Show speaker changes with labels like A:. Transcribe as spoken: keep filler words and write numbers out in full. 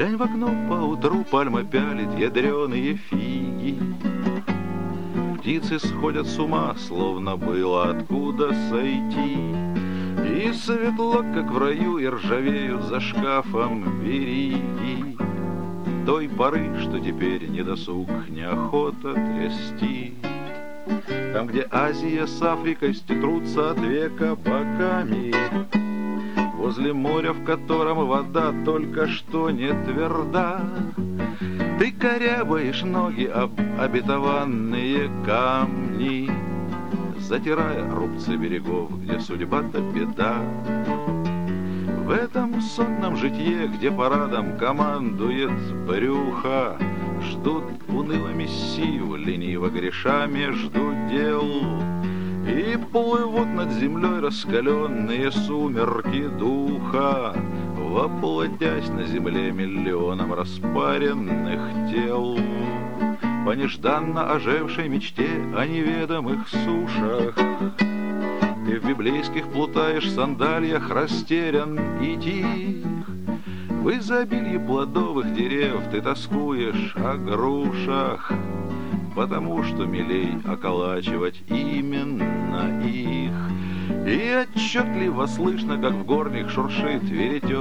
A: Глянь в окно поутру, пальма пялит ядреные фиги. Птицы сходят с ума, словно было откуда сойти. И светло, как в раю, и ржавеют за шкафом вериги той поры, что теперь не досуг, неохота трясти. Там, где Азия с Африкой трутся от века боками, возле моря, в котором вода только что не тверда, ты корябаешь ноги об обетованные камни, затирая рубцы берегов, где судьба-то беда. В этом сонном житье, где парадом командует брюхо, ждут уныло мессию, лениво греша между дел. И плывут над землей раскаленные сумерки духа, воплотясь на земле миллионом распаренных тел. По нежданно ожившей мечте о неведомых сушах ты в библейских плутаешь сандальях, растерян и тих. В изобилии плодовых дерев ты тоскуешь о грушах, потому что милей околачивать именно их. И отчетливо слышно, как в горних шуршит веретен